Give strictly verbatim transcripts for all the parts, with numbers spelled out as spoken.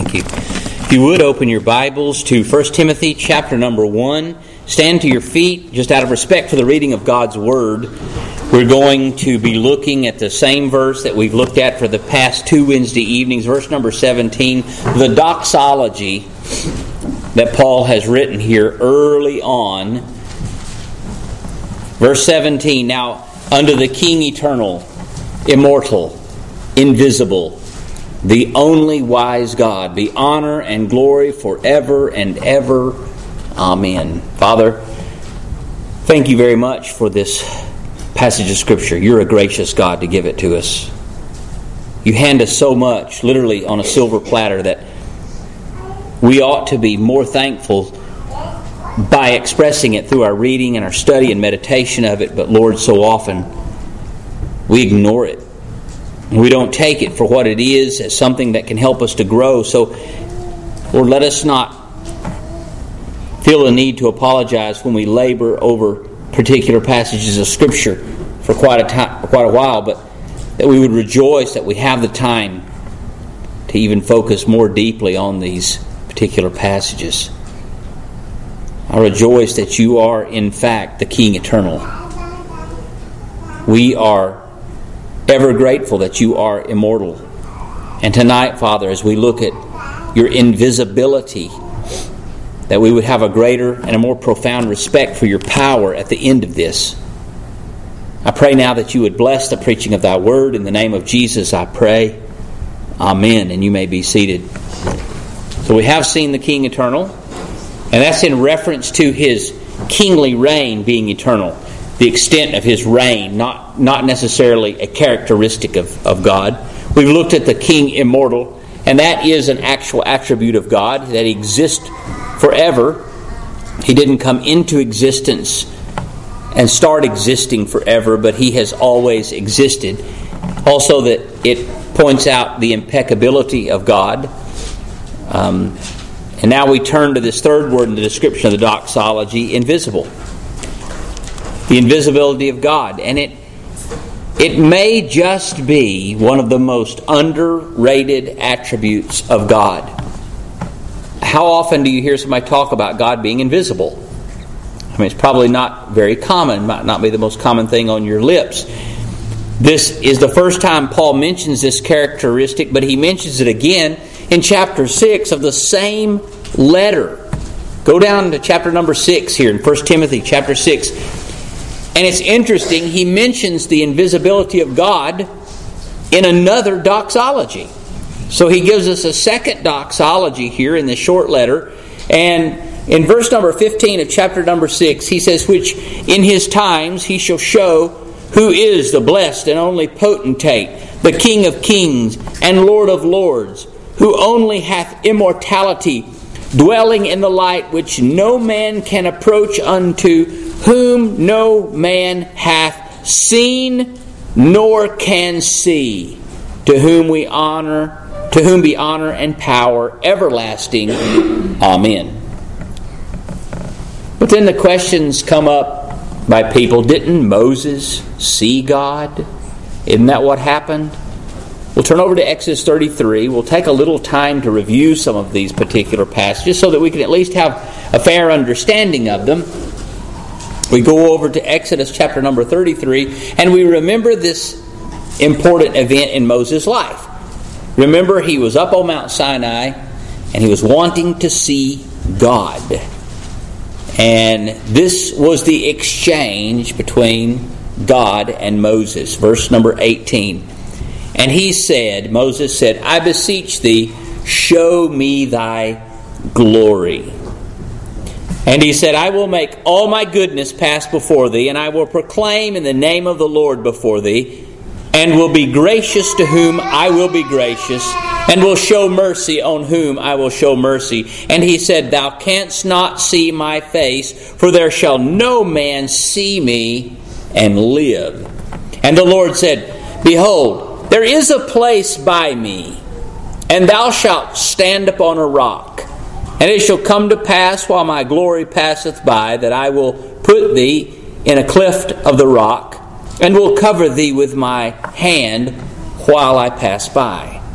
Thank you. If you would, open your Bibles to First Timothy chapter number one. Stand to your feet, just out of respect for the reading of God's Word. We're going to be looking at the same verse that we've looked at for the past two Wednesday evenings, verse number seventeen, the doxology that Paul has written here early on. Verse seventeen, now unto the King eternal, immortal, invisible, the only wise God, be honor and glory forever and ever. Amen. Father, thank you very much for this passage of Scripture. You're a gracious God to give it to us. You hand us so much, literally on a silver platter, that we ought to be more thankful by expressing it through our reading and our study and meditation of it. But Lord, so often we ignore it. We don't take it for what it is, as something that can help us to grow. So, Lord, let us not feel the need to apologize when we labor over particular passages of Scripture for quite a time, quite a while, but that we would rejoice that we have the time to even focus more deeply on these particular passages. I rejoice that you are, in fact, the King eternal. We are ever grateful that you are immortal. And tonight, Father, as we look at your invisibility, that we would have a greater and a more profound respect for your power at the end of this. I pray now that you would bless the preaching of thy word. In the name of Jesus, I pray. Amen. And you may be seated. So we have seen the King eternal, and that's in reference to his kingly reign being eternal. The extent of his reign, not, not necessarily a characteristic of, of God. We've looked at the King immortal, and that is an actual attribute of God, that he exists forever. He didn't come into existence and start existing forever, but he has always existed. Also, that it points out the impeccability of God. Um, and now we turn to this third word in the description of the doxology, invisible. The invisibility of God. And it it may just be one of the most underrated attributes of God. How often do you hear somebody talk about God being invisible? I mean, it's probably not very common. It might not be the most common thing on your lips. This is the first time Paul mentions this characteristic, but he mentions it again in chapter six of the same letter. Go down to chapter number six here in First Timothy chapter six. And it's interesting, he mentions the invisibility of God in another doxology. So he gives us a second doxology here in this short letter. And in verse number fifteen of chapter number six, he says, which in his times he shall show who is the blessed and only potentate, the King of kings and Lord of lords, who only hath immortality, dwelling in the light which no man can approach unto, whom no man hath seen nor can see, to whom we honor, to whom be honor and power everlasting. Amen. But then the questions come up by people, didn't Moses see God? Isn't that what happened? We'll turn over to Exodus thirty-three. We'll take a little time to review some of these particular passages so that we can at least have a fair understanding of them. We go over to Exodus chapter number thirty-three, and we remember this important event in Moses' life. Remember, he was up on Mount Sinai, and he was wanting to see God. And this was the exchange between God and Moses. Verse number eighteen. And he said, Moses said, I beseech thee, show me thy glory. And he said, I will make all my goodness pass before thee, and I will proclaim in the name of the Lord before thee, and will be gracious to whom I will be gracious, and will show mercy on whom I will show mercy. And he said, thou canst not see my face, for there shall no man see me and live. And the Lord said, behold, there is a place by me, and thou shalt stand upon a rock. And it shall come to pass while my glory passeth by, that I will put thee in a cleft of the rock, and will cover thee with my hand while I pass by.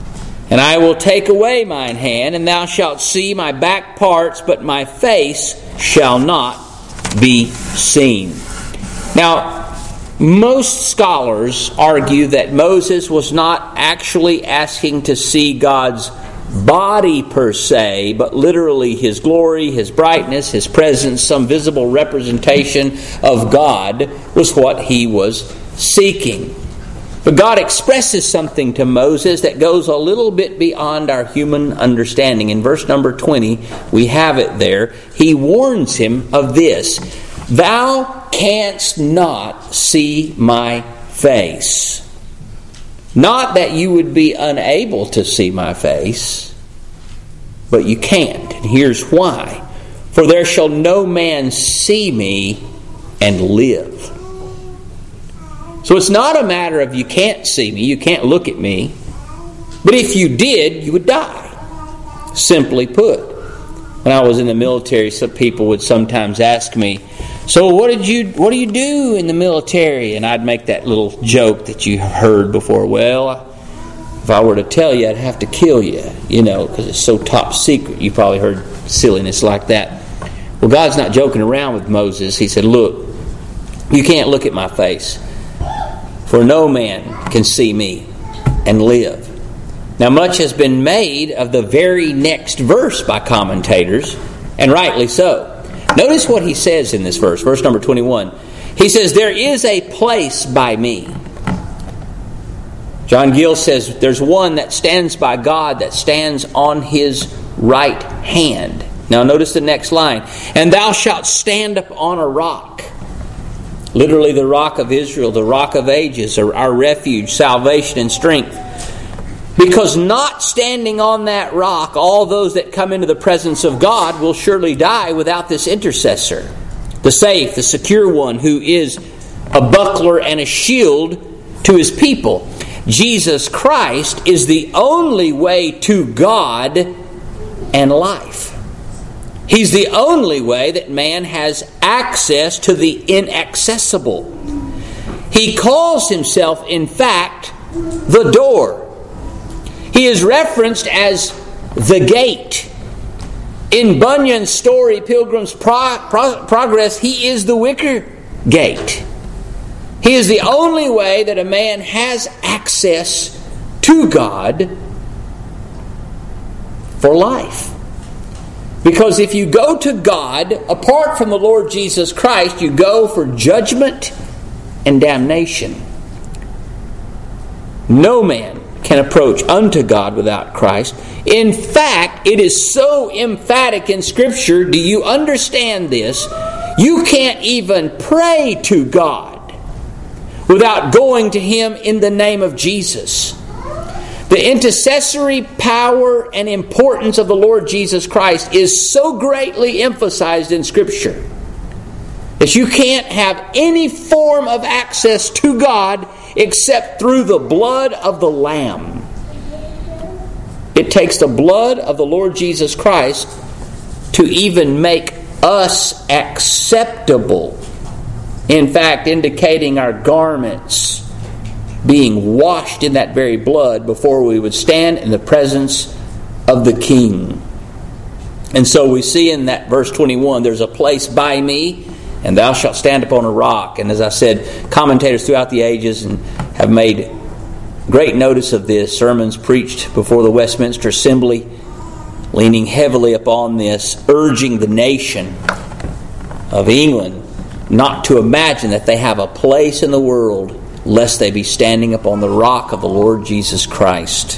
And I will take away mine hand, and thou shalt see my back parts, but my face shall not be seen. Now, most scholars argue that Moses was not actually asking to see God's body per se, but literally His glory, His brightness, His presence, some visible representation of God was what he was seeking. But God expresses something to Moses that goes a little bit beyond our human understanding. In verse number twenty, we have it there. He warns him of this: "Thou canst not see my face." Not that you would be unable to see my face, but you can't. And here's why. "For there shall no man see me and live." So it's not a matter of you can't see me, you can't look at me. But if you did, you would die. Simply put. When I was in the military, some people would sometimes ask me, "So what did you what do you do in the military?" And I'd make that little joke that you have heard before. "Well, if I were to tell you, I'd have to kill you, you know, because it's so top secret." You probably heard silliness like that. Well, God's not joking around with Moses. He said, "Look, you can't look at my face. For no man can see me and live." Now, much has been made of the very next verse by commentators, and rightly so. Notice what he says in this verse, verse number twenty-one. He says, "There is a place by me." John Gill says, there's one that stands by God, that stands on His right hand. Now notice the next line. "And thou shalt stand up on a rock." Literally the rock of Israel, the rock of ages, our refuge, salvation, and strength. Because not standing on that rock, all those that come into the presence of God will surely die without this intercessor. The safe, the secure one who is a buckler and a shield to His people. Jesus Christ is the only way to God and life. He's the only way that man has access to the inaccessible. He calls Himself, in fact, the door. He is referenced as the gate. In Bunyan's story, Pilgrim's Pro- Pro- Progress, He is the wicker gate. He is the only way that a man has access to God for life. Because if you go to God apart from the Lord Jesus Christ, you go for judgment and damnation. No man can approach unto God without Christ. In fact, it is so emphatic in Scripture. Do you understand this? You can't even pray to God without going to Him in the name of Jesus. The intercessory power and importance of the Lord Jesus Christ is so greatly emphasized in Scripture that you can't have any form of access to God except through the blood of the Lamb. It takes the blood of the Lord Jesus Christ to even make us acceptable. In fact, indicating our garments being washed in that very blood before we would stand in the presence of the King. And so we see in that verse twenty-one, there's a place by me, and thou shalt stand upon a rock. And as I said, commentators throughout the ages and have made great notice of this. Sermons preached before the Westminster Assembly, leaning heavily upon this, urging the nation of England not to imagine that they have a place in the world lest they be standing upon the rock of the Lord Jesus Christ.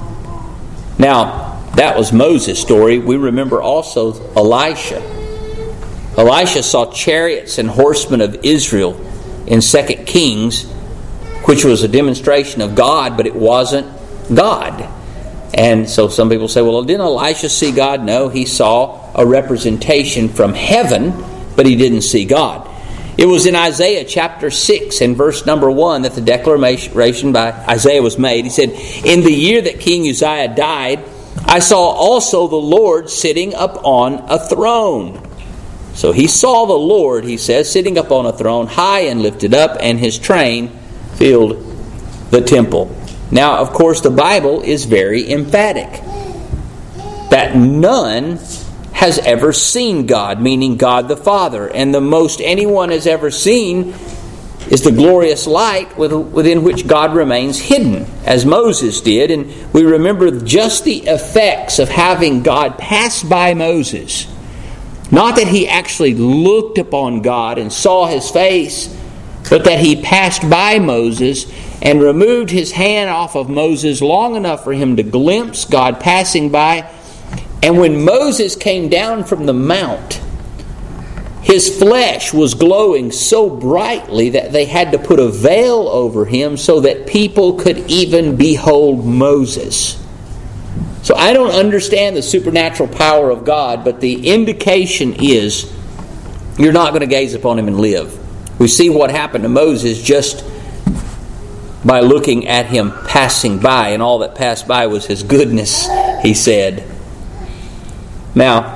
Now, that was Moses' story. We remember also Elisha. Elisha saw chariots and horsemen of Israel in Second Kings, which was a demonstration of God, but it wasn't God. And so some people say, well, didn't Elisha see God? No, he saw a representation from heaven, but he didn't see God. It was in Isaiah chapter six and verse number one that the declaration by Isaiah was made. He said, "In the year that King Uzziah died, I saw also the Lord sitting upon a throne." So he saw the Lord, he says, sitting upon a throne, high and lifted up, and His train filled the temple. Now, of course, the Bible is very emphatic that none has ever seen God, meaning God the Father. And the most anyone has ever seen is the glorious light within which God remains hidden, as Moses did. And we remember just the effects of having God pass by Moses. Not that he actually looked upon God and saw His face, but that he passed by Moses and removed his hand off of Moses long enough for him to glimpse God passing by. And when Moses came down from the mount, his flesh was glowing so brightly that they had to put a veil over him so that people could even behold Moses. So I don't understand the supernatural power of God, but the indication is you're not going to gaze upon Him and live. We see what happened to Moses just by looking at him passing by, and all that passed by was His goodness, he said. Now,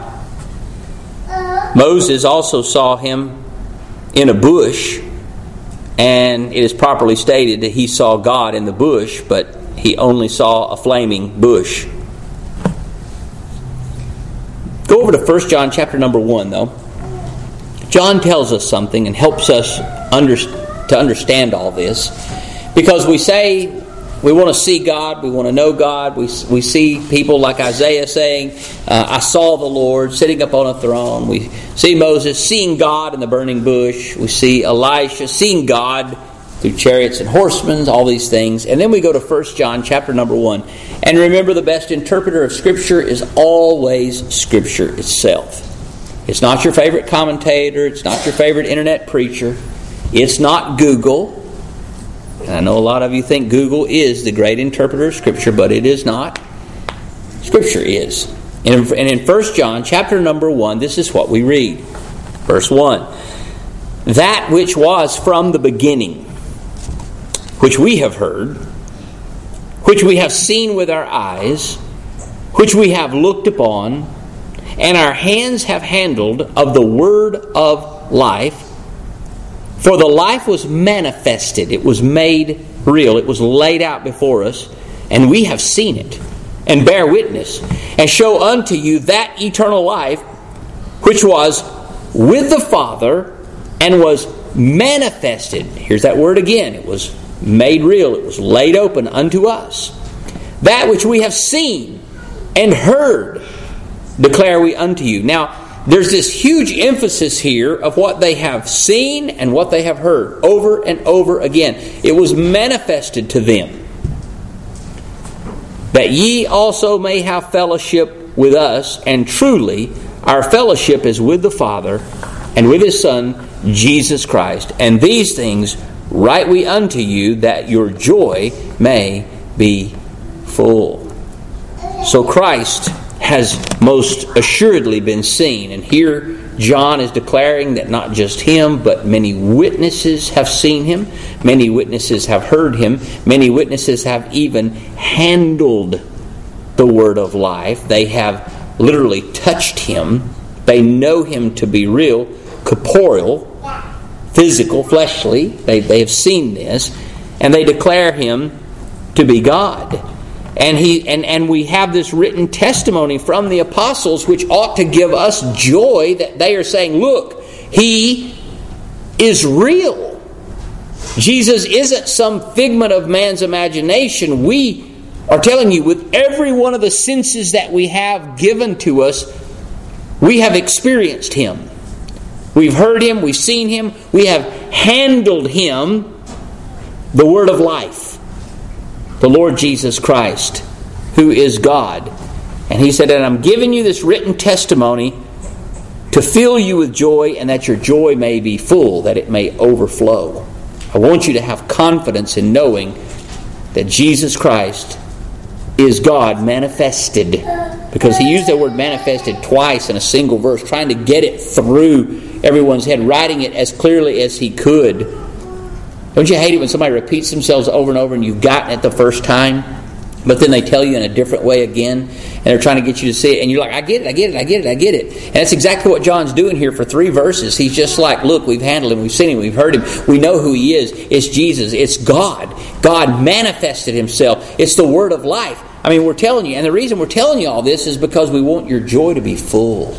Moses also saw Him in a bush, and it is properly stated that he saw God in the bush, but he only saw a flaming bush. Go over to First John chapter number one, though. John tells us something and helps us under, to understand all this, because we say we want to see God, we want to know God. We we see people like Isaiah saying, uh, I saw the Lord sitting up on a throne. We see Moses seeing God in the burning bush. We see Elisha seeing God through chariots and horsemen, all these things. And then we go to First John chapter number one. And remember, the best interpreter of Scripture is always Scripture itself. It's not your favorite commentator. It's not your favorite internet preacher. It's not Google. And I know a lot of you think Google is the great interpreter of Scripture, but it is not. Scripture is. And in First John chapter number one, this is what we read. Verse one. That which was from the beginning, which we have heard, which we have seen with our eyes, which we have looked upon, and our hands have handled of the word of life. For the life was manifested, it was made real, it was laid out before us, and we have seen it, and bear witness, and show unto you that eternal life which was with the Father and was manifested. Here's that word again. It was made real, it was laid open unto us. That which we have seen and heard declare we unto you. Now, there's this huge emphasis here of what they have seen and what they have heard over and over again. It was manifested to them, that ye also may have fellowship with us, and truly our fellowship is with the Father and with His Son, Jesus Christ. And these things write we unto you, that your joy may be full. So Christ has most assuredly been seen. And here John is declaring that not just him, but many witnesses have seen Him. Many witnesses have heard Him. Many witnesses have even handled the word of life. They have literally touched Him. They know Him to be real, corporeal, physical, fleshly. They, they have seen this. And they declare Him to be God. And he and, and we have this written testimony from the apostles, which ought to give us joy, that they are saying, look, He is real. Jesus isn't some figment of man's imagination. We are telling you, with every one of the senses that we have given to us, we have experienced Him. We've heard Him, we've seen Him, we have handled Him, the word of life, the Lord Jesus Christ, who is God. And He said, and I'm giving you this written testimony to fill you with joy, and that your joy may be full, that it may overflow. I want you to have confidence in knowing that Jesus Christ is God manifested. Because He used that word manifested twice in a single verse, trying to get it through everyone's head, writing it as clearly as He could. Don't you hate it when somebody repeats themselves over and over and you've gotten it the first time, but then they tell you in a different way again? And they're trying to get you to see it. And you're like, I get it, I get it, I get it, I get it. And that's exactly what John's doing here for three verses. He's just like, look, we've handled him, we've seen him, we've heard him. We know who he is. It's Jesus. It's God. God manifested himself. It's the word of life. I mean, we're telling you. And the reason we're telling you all this is because we want your joy to be full.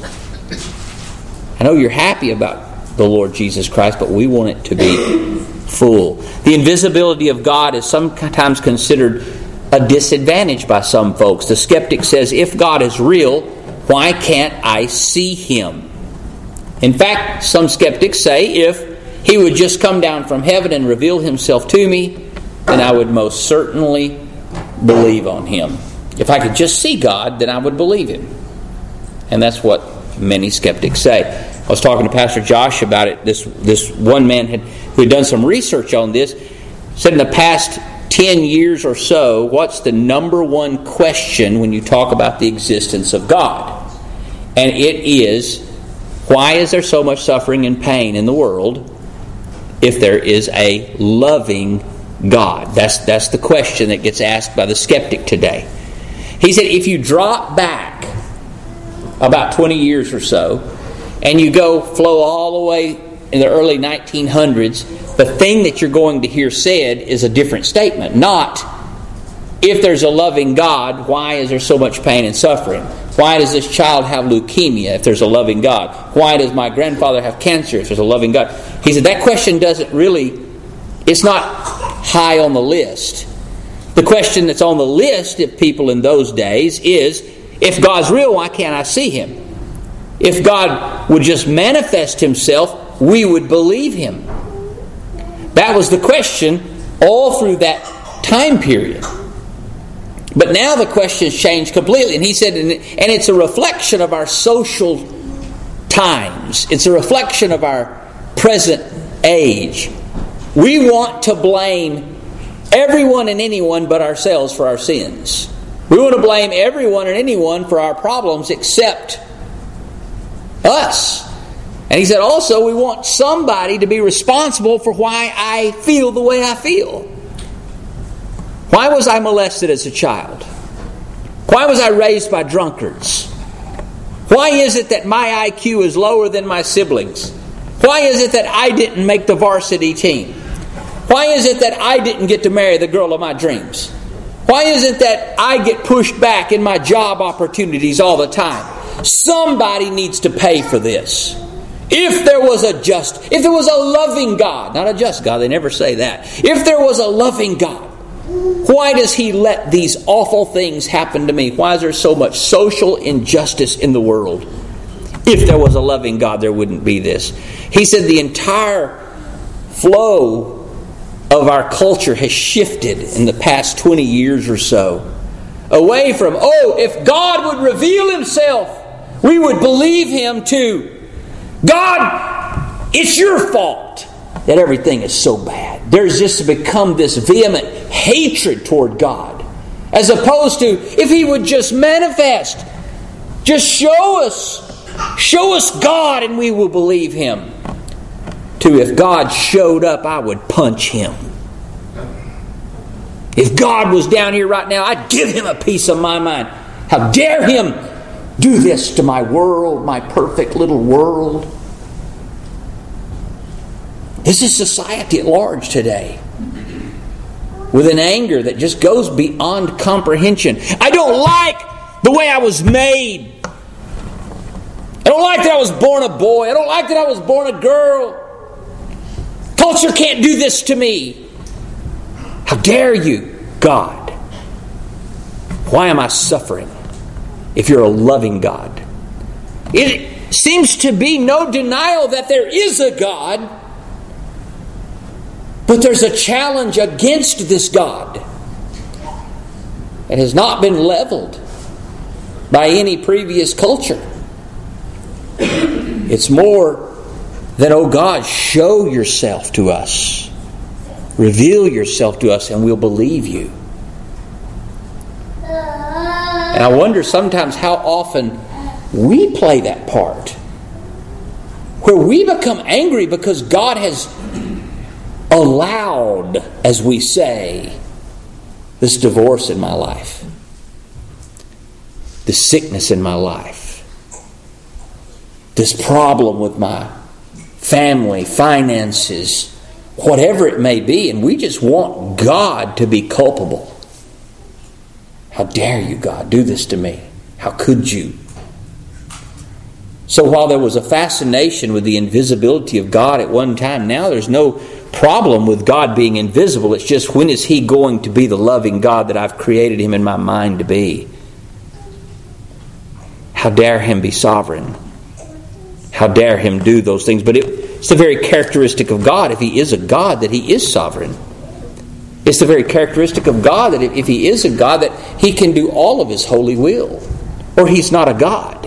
I know you're happy about the Lord Jesus Christ, but we want it to be full. The invisibility of God is sometimes considered a disadvantage by some folks. The skeptic says, if God is real, why can't I see Him? In fact, some skeptics say, if He would just come down from heaven and reveal Himself to me, then I would most certainly believe on Him. If I could just see God, then I would believe Him. And that's what many skeptics say. I was talking to Pastor Josh about it. This this one man had who had done some research on this, said in the past ten years or so, what's the number one question when you talk about the existence of God? And it is, why is there so much suffering and pain in the world if there is a loving God? That's, that's the question that gets asked by the skeptic today. He said, if you drop back about twenty years or so, and you go flow all the way in the early nineteen hundreds, the thing that you're going to hear said is a different statement. Not, if there's a loving God, why is there so much pain and suffering? Why does this child have leukemia if there's a loving God? Why does my grandfather have cancer if there's a loving God? He said that question doesn't really, it's not high on the list. The question that's on the list of people in those days is, if God's real, why can't I see Him? If God would just manifest Himself, we would believe Him. That was the question all through that time period. But now the question's changed completely. And he said, and it's a reflection of our social times. It's a reflection of our present age. We want to blame everyone and anyone but ourselves for our sins. We want to blame everyone and anyone for our problems except us. And he said also we want somebody to be responsible for why I feel the way I feel. Why was I molested as a child? Why was I raised by drunkards? Why is it that my I Q is lower than my siblings? Why is it that I didn't make the varsity team? Why is it that I didn't get to marry the girl of my dreams? Why is it that I get pushed back in my job opportunities all the time? Somebody needs to pay for this. If there was a just, if there was a loving God, not a just God, they never say that. If there was a loving God, why does He let these awful things happen to me? Why is there so much social injustice in the world? If there was a loving God, there wouldn't be this. He said the entire flow of our culture has shifted in the past twenty years or so. Away from, oh, if God would reveal Himself, we would believe Him too. God, it's your fault that everything is so bad. There's just become this vehement hatred toward God. As opposed to, if He would just manifest, just show us, show us God and we will believe Him. To, if God showed up, I would punch Him. If God was down here right now, I'd give Him a piece of my mind. How dare Him do this to my world, my perfect little world. This is society at large today, with an anger that just goes beyond comprehension. I don't like the way I was made. I don't like that I was born a boy. I don't like that I was born a girl. Culture can't do this to me. How dare you, God? Why am I suffering if you're a loving God? It seems to be no denial that there is a God, but there's a challenge against this God that has not been leveled by any previous culture. It's more than, oh God, show yourself to us. Reveal yourself to us and we'll believe you. And I wonder sometimes how often we play that part, where we become angry because God has allowed, as we say, this divorce in my life. this sickness in my life, this problem with my family, finances, whatever it may be, and we just want God to be culpable. How dare you, God, do this to me? How could you? So while there was a fascination with the invisibility of God at one time, now there's no problem with God being invisible. It's just, when is He going to be the loving God that I've created Him in my mind to be? How dare Him be sovereign? How dare Him do those things? But it, it's the very characteristic of God, if He is a God, that He is sovereign. It's the very characteristic of God that if He is a God, that He can do all of His holy will, or He's not a God.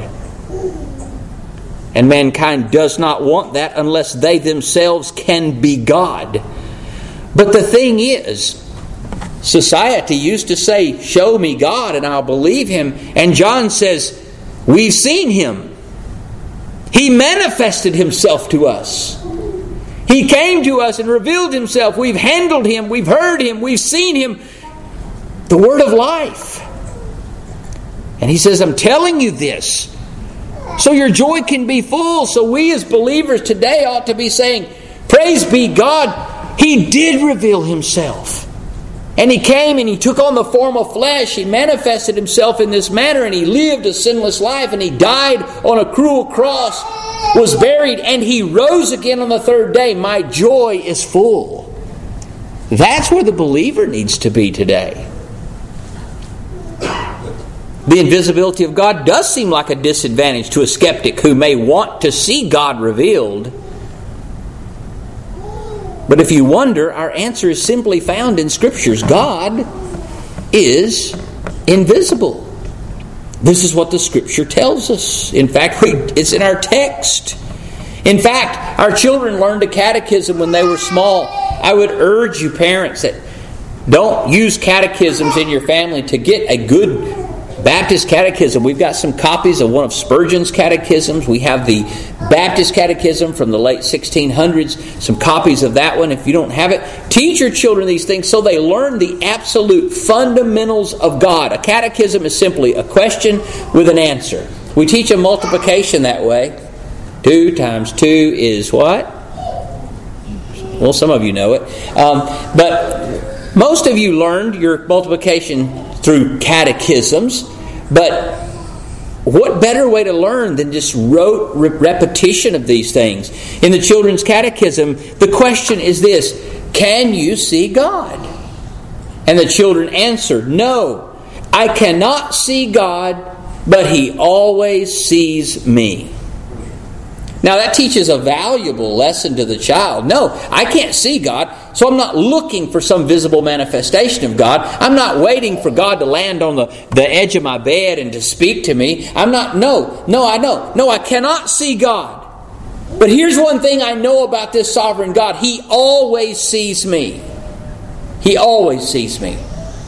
And mankind does not want that unless they themselves can be God. But the thing is, society used to say, show me God and I'll believe Him. And John says, we've seen Him. He manifested Himself to us. He came to us and revealed Himself. We've handled Him. We've heard Him. We've seen Him. The Word of life. And He says, I'm telling you this, so your joy can be full. So we as believers today ought to be saying, praise be God, He did reveal Himself. And He came and He took on the form of flesh. He manifested Himself in this manner, and He lived a sinless life, and He died on a cruel cross, was buried, and He rose again on the third day. My joy is full. That's where the believer needs to be today. The invisibility of God does seem like a disadvantage to a skeptic who may want to see God revealed. But if you wonder, our answer is simply found in Scriptures. God is invisible. This is what the Scripture tells us. In fact, it's in our text. In fact, our children learned a catechism when they were small. I would urge you parents that don't use catechisms in your family to get a good Baptist catechism. We've got some copies of one of Spurgeon's catechisms. We have the Baptist catechism from the late sixteen hundreds. Some copies of that one. If you don't have it, teach your children these things so they learn the absolute fundamentals of God. A catechism is simply a question with an answer. We teach them multiplication that way. Two times two is what? Well, some of you know it. Um, but most of you learned your multiplication through catechisms. But what better way to learn than just rote repetition of these things? In the children's catechism, the question is this: can you see God? And the children answered, no, I cannot see God, but He always sees me. Now that teaches a valuable lesson to the child. No, I can't see God, so I'm not looking for some visible manifestation of God. I'm not waiting for God to land on the, the edge of my bed and to speak to me. I'm not, no, no, I know. No, I cannot see God. But here's one thing I know about this sovereign God. He always sees me. He always sees me.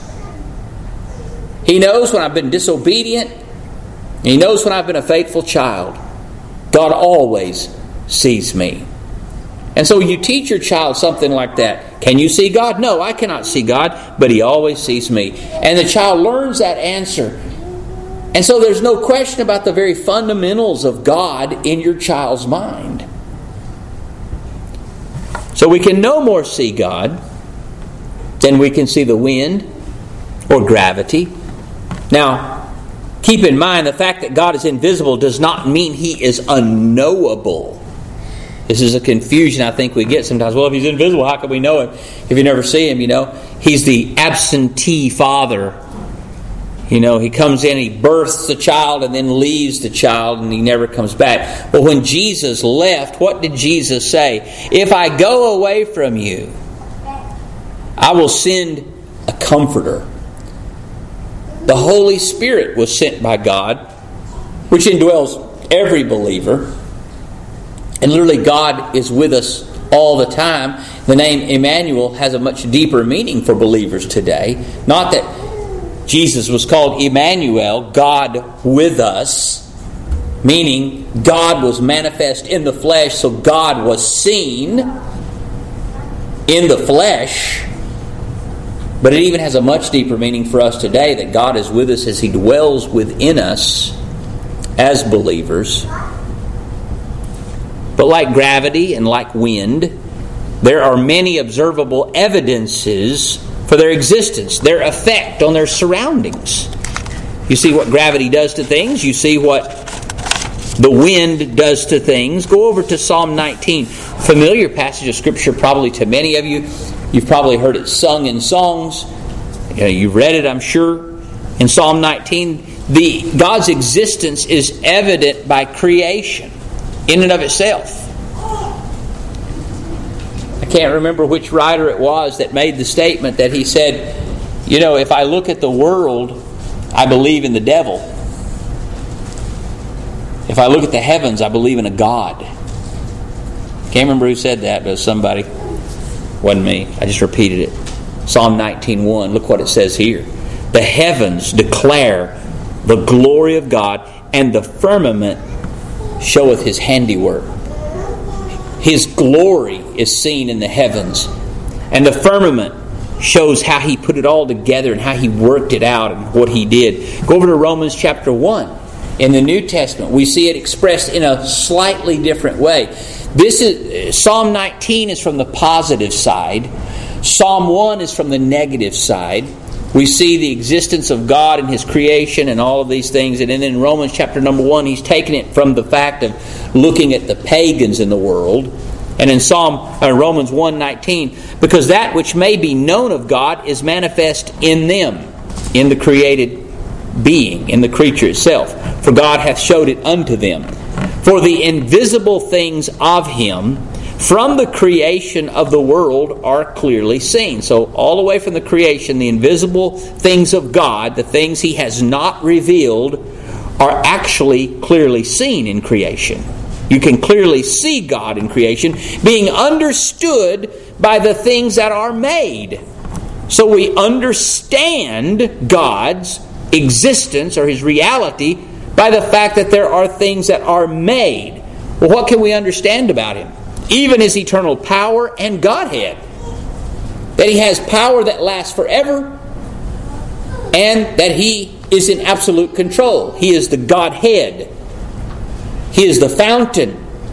He knows when I've been disobedient. He knows when I've been a faithful child. God always sees me. And so you teach your child something like that. Can you see God? No, I cannot see God, but He always sees me. And the child learns that answer. And so there's no question about the very fundamentals of God in your child's mind. So we can no more see God than we can see the wind or gravity. Now, keep in mind, the fact that God is invisible does not mean He is unknowable. This is a confusion I think we get sometimes. Well, if He's invisible, how can we know Him if you never see Him? You know, He's the absentee father. You know, He comes in, He births the child and then leaves the child and He never comes back. But when Jesus left, what did Jesus say? If I go away from you, I will send a comforter. The Holy Spirit was sent by God, which indwells every believer. And literally God is with us all the time. The name Emmanuel has a much deeper meaning for believers today. Not that Jesus was called Emmanuel, God with us, meaning God was manifest in the flesh, so God was seen in the flesh. But it even has a much deeper meaning for us today, that God is with us as He dwells within us as believers. But like gravity and like wind, there are many observable evidences for their existence, their effect on their surroundings. You see what gravity does to things. You see what the wind does to things. Go over to Psalm nineteen. Familiar passage of Scripture probably to many of you. You've probably heard it sung in songs. You know, you've read it, I'm sure. In Psalm nineteen, the God's existence is evident by creation in and of itself. I can't remember which writer it was that made the statement that he said, you know, if I look at the world, I believe in the devil. If I look at the heavens, I believe in a God. Can't remember who said that, but it was somebody. Wasn't me. I just repeated it. Psalm nineteen one. Look what it says here. The heavens declare the glory of God, and the firmament showeth His handiwork. His glory is seen in the heavens, and the firmament shows how He put it all together and how He worked it out and what He did. Go over to Romans chapter one. In the New Testament, we see it expressed in a slightly different way. This is Psalm nineteen is from the positive side. Psalm one is from the negative side. We see the existence of God and His creation and all of these things. And then in Romans chapter number one, he's taken it from the fact of looking at the pagans in the world. And in Psalm uh, Romans one nineteen, because that which may be known of God is manifest in them, in the created being, in the creature itself. For God hath showed it unto them. For the invisible things of Him from the creation of the world are clearly seen. So all the way from the creation, the invisible things of God, the things He has not revealed, are actually clearly seen in creation. You can clearly see God in creation being understood by the things that are made. So we understand God's existence or His reality by the fact that there are things that are made. Well, what can we understand about Him? Even His eternal power and Godhead. That He has power that lasts forever, and that He is in absolute control. He is the Godhead. He is the fountain.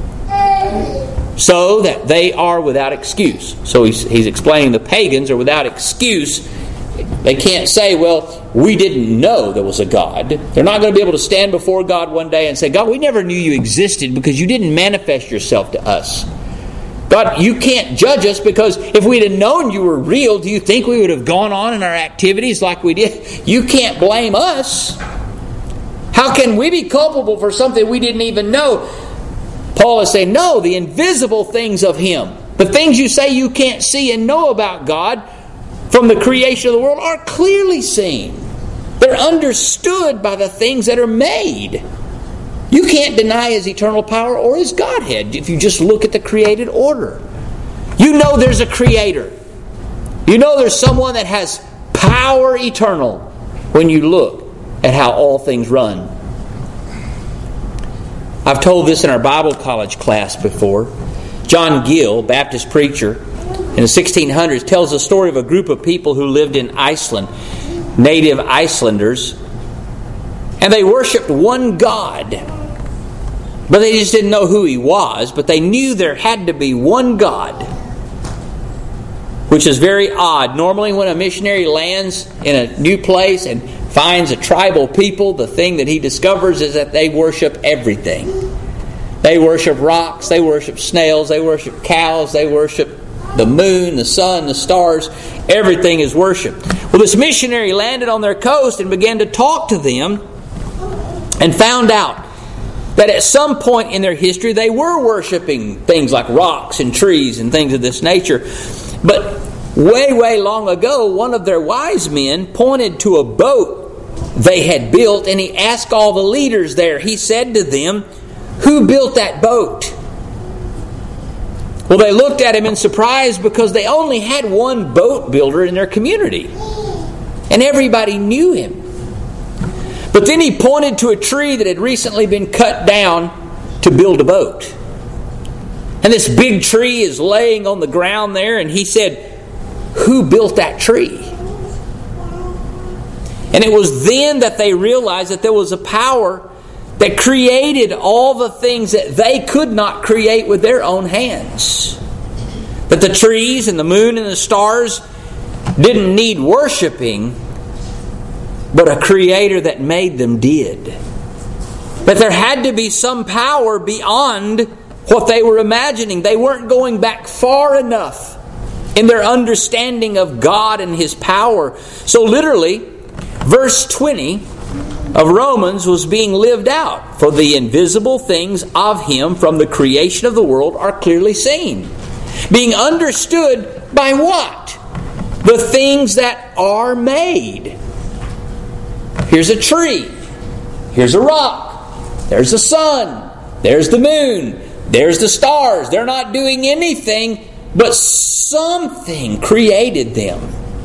So that they are without excuse. So he's, he's explaining the pagans are without excuse. They can't say, well, we didn't know there was a God. They're not going to be able to stand before God one day and say, God, we never knew you existed because you didn't manifest yourself to us. God, you can't judge us because if we'd have known you were real, do you think we would have gone on in our activities like we did? You can't blame us. How can we be culpable for something we didn't even know? Paul is saying, no, the invisible things of Him, the things you say you can't see and know about God from the creation of the world, are clearly seen. They're understood by the things that are made. You can't deny His eternal power or His Godhead if you just look at the created order. You know there's a Creator. You know there's someone that has power eternal when you look at how all things run. I've told this in our Bible college class before. John Gill, Baptist preacher, in the sixteen hundreds, tells the story of a group of people who lived in Iceland, native Icelanders, and they worshipped one God. But they just didn't know who He was, but they knew there had to be one God, which is very odd. Normally when a missionary lands in a new place and finds a tribal people, the thing that he discovers is that they worship everything. They worship rocks, they worship snails, they worship cows, they worship the moon, the sun, the stars. Everything is worshipped. Well, this missionary landed on their coast and began to talk to them and found out that at some point in their history they were worshiping things like rocks and trees and things of this nature. But way, way long ago, one of their wise men pointed to a boat they had built, and he asked all the leaders there, he said to them, who built that boat? Well, they looked at him in surprise because they only had one boat builder in their community. And everybody knew him. But then he pointed to a tree that had recently been cut down to build a boat. And this big tree is laying on the ground there, and he said, who built that tree? And it was then that they realized that there was a power that created all the things that they could not create with their own hands. That the trees and the moon and the stars didn't need worshiping, but a Creator that made them did. That there had to be some power beyond what they were imagining. They weren't going back far enough in their understanding of God and His power. So literally, verse twenty of Romans was being lived out. For the invisible things of Him from the creation of the world are clearly seen, being understood by what? The things that are made. Here's a tree. Here's a rock. There's the sun. There's the moon. There's the stars. They're not doing anything, but something created them.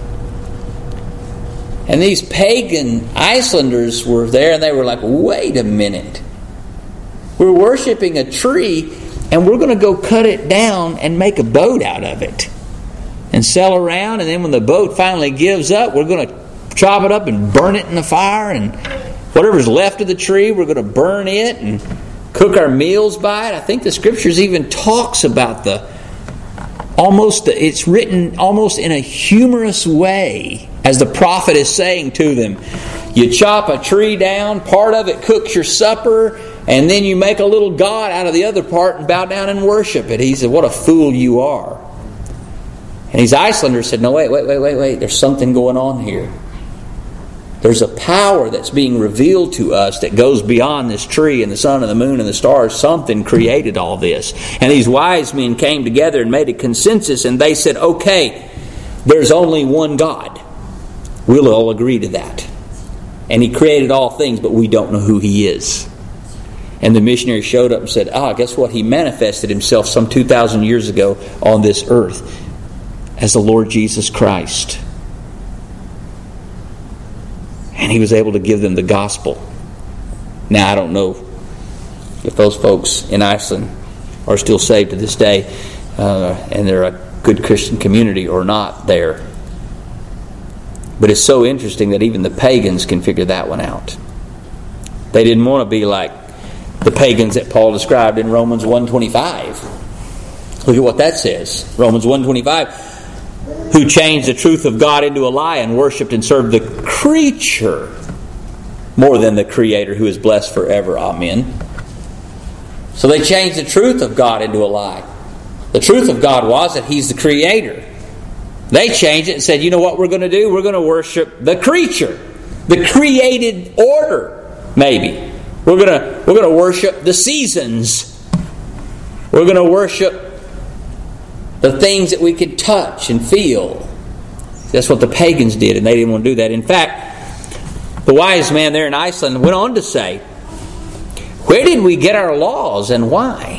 And these pagan Icelanders were there and they were like, wait a minute. We're worshiping a tree and we're going to go cut it down and make a boat out of it and sail around, and then when the boat finally gives up, we're going to chop it up and burn it in the fire, and whatever's left of the tree, we're going to burn it and cook our meals by it. I think the Scriptures even talks about the almost, it's written almost in a humorous way as the prophet is saying to them, you chop a tree down, part of it cooks your supper, and then you make a little god out of the other part and bow down and worship it. He said, what a fool you are. And these Icelanders said, no, wait, wait, wait, wait, wait. There's something going on here. There's a power that's being revealed to us that goes beyond this tree and the sun and the moon and the stars. Something created all this. And these wise men came together and made a consensus, and they said, okay, there's only one God. We'll all agree to that. And He created all things, but we don't know who He is. And the missionary showed up and said, ah, guess what? He manifested Himself some two thousand years ago on this earth as the Lord Jesus Christ. And He was able to give them the gospel. Now, I don't know if those folks in Iceland are still saved to this day, uh, and they're a good Christian community or not there. But it's so interesting that even the pagans can figure that one out. They didn't want to be like the pagans that Paul described in Romans one twenty-five. Look at what that says. Romans one twenty-five. Who changed the truth of God into a lie and worshipped and served the creature more than the Creator, who is blessed forever. Amen. So they changed the truth of God into a lie. The truth of God was that He's the Creator. They changed it and said, you know what we're going to do? We're going to worship the creature, the created order, maybe. We're going to, we're going to worship the seasons. We're going to worship the things that we could touch and feel. That's what the pagans did, and they didn't want to do that. In fact, the wise man there in Iceland went on to say, where did we get our laws and why?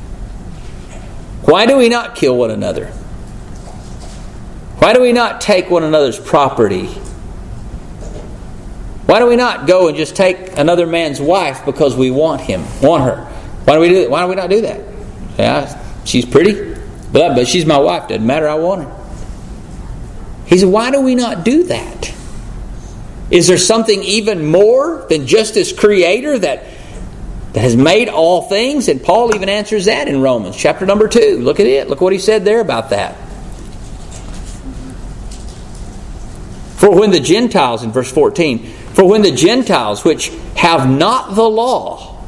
Why do we not kill one another? Why do we not take one another's property? Why do we not go and just take another man's wife because we want him, want her? Why do we do that? Why do we not do that? Yeah, she's pretty. But, but she's my wife. Doesn't matter. I want her. He said, why do we not do that? Is there something even more than just this Creator that, that has made all things? And Paul even answers that in Romans chapter number two. Look at it. Look what he said there about that. For when the Gentiles, in verse fourteen, for when the Gentiles which have not the law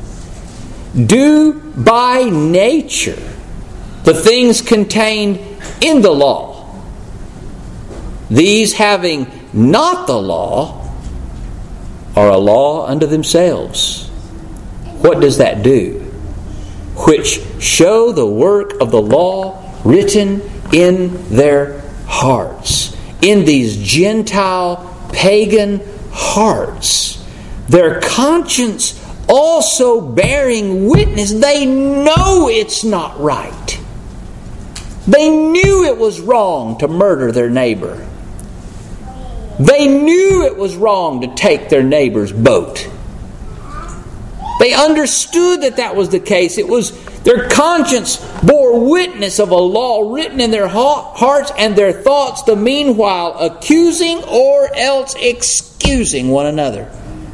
do by nature the things contained in the law, these having not the law are a law unto themselves. What does that do? Which show the work of the law written in their hearts. In these Gentile pagan hearts. Their conscience also bearing witness. They know it's not right. They knew it was wrong to murder their neighbor. They knew it was wrong to take their neighbor's boat. They understood that that was the case. It was Their conscience bore witness of a law written in their hearts and their thoughts, the meanwhile accusing or else excusing one another.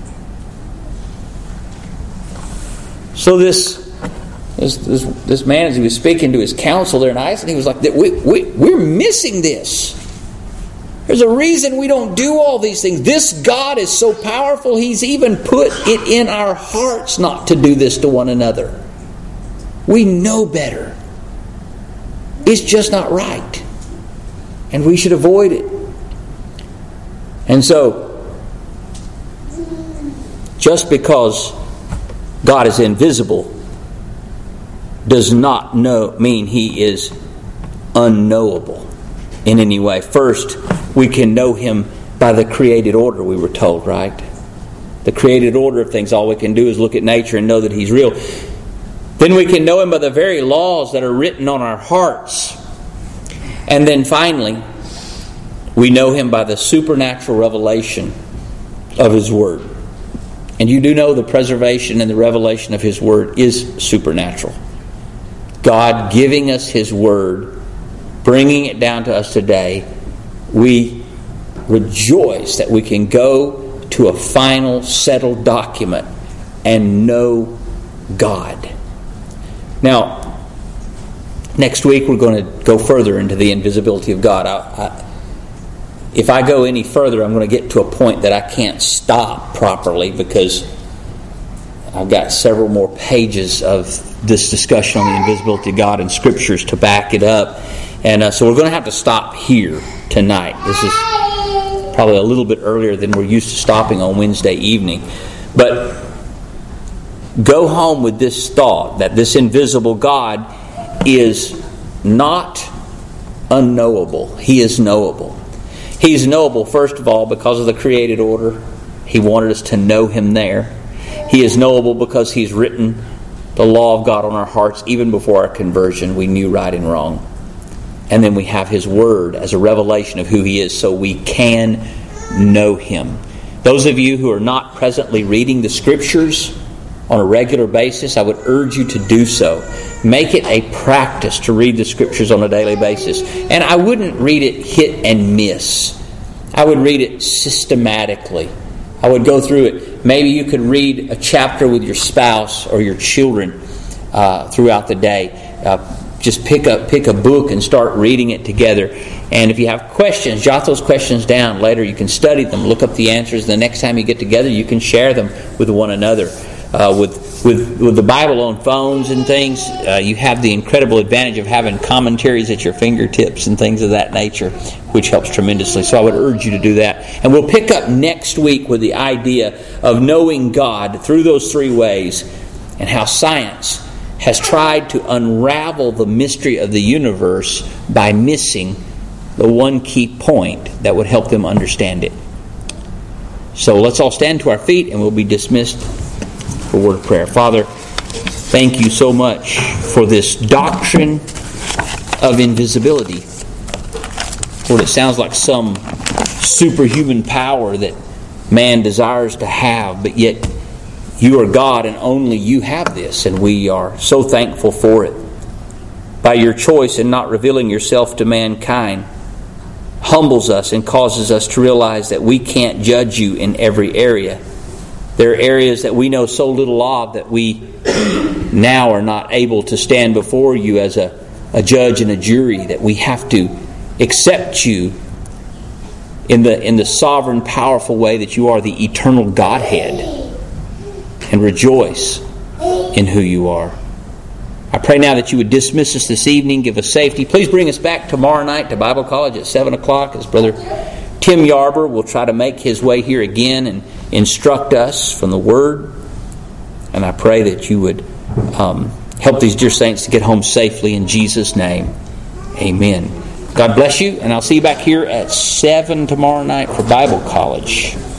So this, this, this, this man, as he was speaking to his council there in Iceland, he was like, we, we, we're missing this. There's a reason we don't do all these things. This God is so powerful, He's even put it in our hearts not to do this to one another. We know better. It's just not right. And we should avoid it. And so, just because God is invisible does not know, mean He is unknowable in any way. First, we can know Him by the created order, we were told, right? The created order of things. All we can do is look at nature and know that He's real. Then we can know Him by the very laws that are written on our hearts. And then finally, we know Him by the supernatural revelation of His Word. And you do know the preservation and the revelation of His Word is supernatural. God giving us His Word, bringing it down to us today, we rejoice that we can go to a final settled document and know God. Now, next week we're going to go further into the invisibility of God. I, I, if I go any further, I'm going to get to a point that I can't stop properly because I've got several more pages of this discussion on the invisibility of God and Scriptures to back it up. And uh, so we're going to have to stop here tonight. This is probably a little bit earlier than we're used to stopping on Wednesday evening. But go home with this thought that this invisible God is not unknowable. He is knowable. He's knowable, first of all, because of the created order. He wanted us to know Him there. He is knowable because He's written the law of God on our hearts even before our conversion. We knew right and wrong. And then we have His Word as a revelation of who He is so we can know Him. Those of you who are not presently reading the Scriptures on a regular basis, I would urge you to do so. Make it a practice to read the Scriptures on a daily basis. And I wouldn't read it hit and miss. I would read it systematically. I would go through it. Maybe you could read a chapter with your spouse or your children uh, throughout the day. Uh, just pick up pick a book and start reading it together. And if you have questions, jot those questions down. Later you can study them, look up the answers. The next time you get together, you can share them with one another. Uh, with, with with the Bible on phones and things, uh, you have the incredible advantage of having commentaries at your fingertips and things of that nature, which helps tremendously. So I would urge you to do that. And we'll pick up next week with the idea of knowing God through those three ways and how science has tried to unravel the mystery of the universe by missing the one key point that would help them understand it. So let's all stand to our feet and we'll be dismissed for a word of prayer. Father, thank you so much for this doctrine of invisibility. Lord, it sounds like some superhuman power that man desires to have, but yet you are God and only you have this, and we are so thankful for it. By your choice in not revealing yourself to mankind, humbles us and causes us to realize that we can't judge you in every area. There are areas that we know so little of that we now are not able to stand before you as a, a judge and a jury, that we have to accept you in the in the sovereign, powerful way that you are the eternal Godhead, and rejoice in who you are. I pray now that you would dismiss us this evening, give us safety. Please bring us back tomorrow night to Bible College at seven o'clock as Brother Tim Yarber will try to make his way here again and instruct us from the Word. And I pray that you would um, help these dear saints to get home safely in Jesus' name. Amen. God bless you, and I'll see you back here at seven tomorrow night for Bible College.